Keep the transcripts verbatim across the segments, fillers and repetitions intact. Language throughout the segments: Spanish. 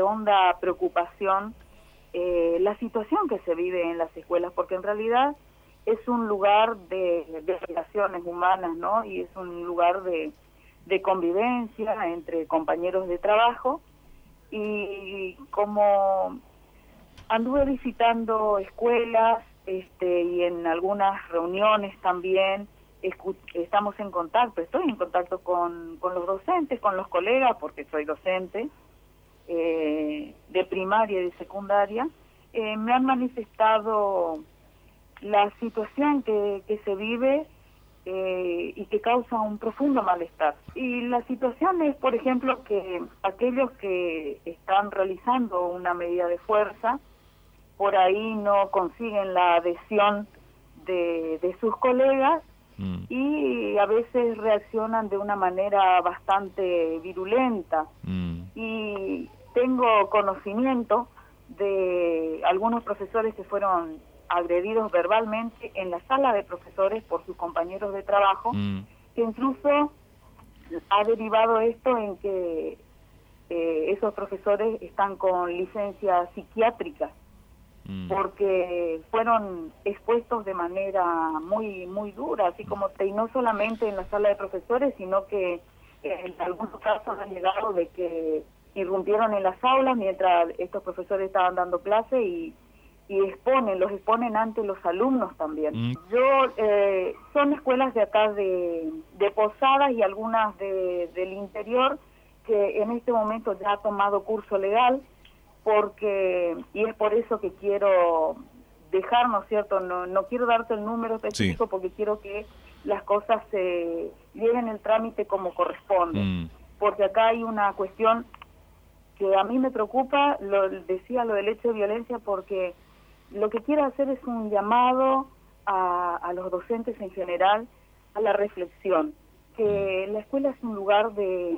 honda preocupación eh, la situación que se vive en las escuelas, porque en realidad es un lugar de, de relaciones humanas, ¿no? Y es un lugar de, de convivencia entre compañeros de trabajo, y como anduve visitando escuelas este, y en algunas reuniones también, estamos en contacto, estoy en contacto con, con los docentes, con los colegas, porque soy docente eh, de primaria y de secundaria, eh, me han manifestado la situación que, que se vive eh, y que causa un profundo malestar. Y la situación es, por ejemplo, que aquellos que están realizando una medida de fuerza, por ahí no consiguen la adhesión de, de sus colegas, Mm. y a veces reaccionan de una manera bastante virulenta. Mm. Y tengo conocimiento de algunos profesores que fueron agredidos verbalmente en la sala de profesores por sus compañeros de trabajo, mm. que incluso ha derivado esto en que eh, esos profesores están con licencia psiquiátrica, porque fueron expuestos de manera muy muy dura, así como, y no solamente en la sala de profesores, sino que en algunos casos han llegado de que irrumpieron en las aulas mientras estos profesores estaban dando clase y, y exponen, los exponen ante los alumnos también. Mm. Yo, eh, son escuelas de acá de, de Posadas y algunas de, del interior, que en este momento ya ha tomado curso legal, porque, y es por eso que quiero dejar, ¿no es cierto? No, no quiero darte el número específico, sí, porque quiero que las cosas se lleven el trámite como corresponde. Mm. Porque acá hay una cuestión que a mí me preocupa, lo decía lo del hecho de violencia, porque lo que quiero hacer es un llamado a, a los docentes en general a la reflexión, que la escuela es un lugar de...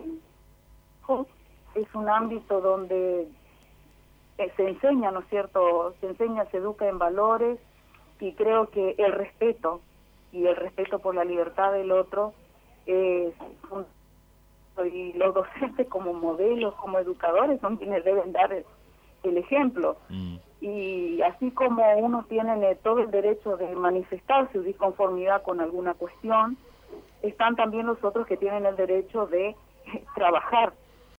es un ámbito donde se enseña, ¿no es cierto? Se enseña, se educa en valores, y creo que el respeto y el respeto por la libertad del otro es un, y los docentes como modelos, como educadores, son quienes deben dar el, el ejemplo. Mm. Y así como unos tienen eh, todo el derecho de manifestar su disconformidad con alguna cuestión, están también los otros que tienen el derecho de eh, trabajar